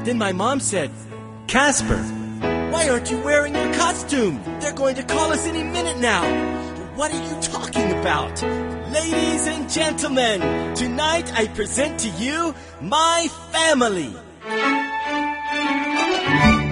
Then my mom said, "Casper, why aren't you wearing your costume? They're going to call us any minute now." "What are you talking about?" "Ladies and gentlemen, tonight I present to you my family."